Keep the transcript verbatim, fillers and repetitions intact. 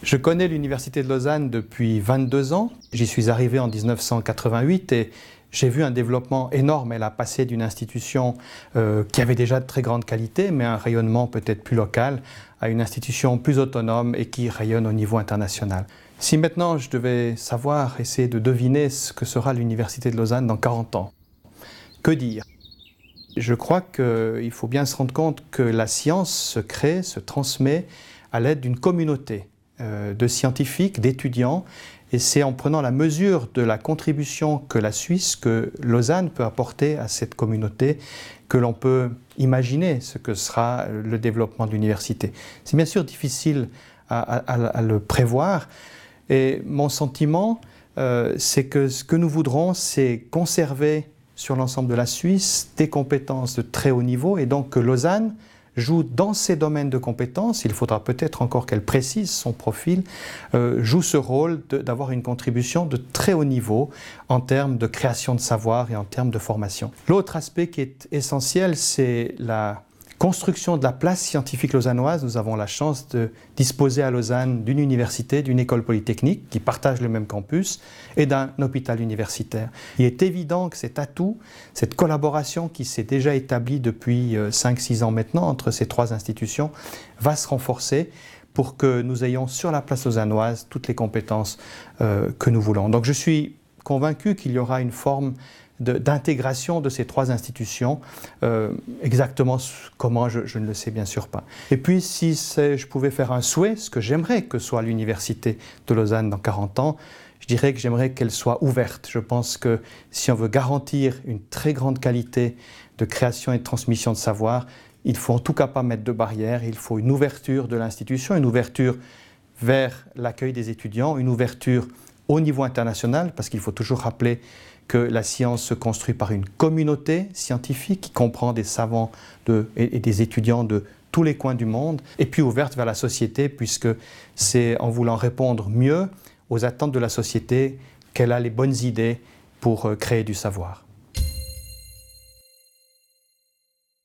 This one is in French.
Je connais l'Université de Lausanne depuis vingt-deux ans. J'y suis arrivé en mille neuf cent quatre-vingt-huit et j'ai vu un développement énorme. Elle a passé d'une institution euh, qui avait déjà de très grande qualité, mais un rayonnement peut-être plus local, à une institution plus autonome et qui rayonne au niveau international. Si maintenant je devais savoir, essayer de deviner ce que sera l'Université de Lausanne dans quarante ans, que dire ? Je crois qu'il faut bien se rendre compte que la science se crée, se transmet à l'aide d'une communauté euh, de scientifiques, d'étudiants, et c'est en prenant la mesure de la contribution que la Suisse, que Lausanne peut apporter à cette communauté, que l'on peut imaginer ce que sera le développement de l'université. C'est bien sûr difficile à, à, à le prévoir, et mon sentiment, euh, c'est que ce que nous voudrons, c'est conserver sur l'ensemble de la Suisse des compétences de très haut niveau, et donc que Lausanne joue dans ces domaines de compétences, il faudra peut-être encore qu'elle précise son profil, euh, joue ce rôle d'avoir une contribution de très haut niveau en termes de création de savoir et en termes de formation. L'autre aspect qui est essentiel, c'est la construction de la place scientifique lausannoise. Nous avons la chance de disposer à Lausanne d'une université, d'une école polytechnique qui partagent le même campus et d'un hôpital universitaire. Il est évident que cet atout, cette collaboration qui s'est déjà établie depuis cinq six ans maintenant entre ces trois institutions, va se renforcer pour que nous ayons sur la place lausannoise toutes les compétences euh, que nous voulons. Donc je suis convaincu qu'il y aura une forme d'intégration de, de ces trois institutions. Euh, exactement comment, je, je ne le sais bien sûr pas. Et puis, si je pouvais faire un souhait, ce que j'aimerais que soit l'Université de Lausanne dans quarante ans, je dirais que j'aimerais qu'elle soit ouverte. Je pense que si on veut garantir une très grande qualité de création et de transmission de savoir, il faut en tout cas pas mettre de barrières, il faut une ouverture de l'institution, une ouverture vers l'accueil des étudiants, une ouverture au niveau international, parce qu'il faut toujours rappeler que la science se construit par une communauté scientifique qui comprend des savants de, et, et des étudiants de tous les coins du monde, et puis ouverte vers la société, puisque c'est en voulant répondre mieux aux attentes de la société qu'elle a les bonnes idées pour créer du savoir.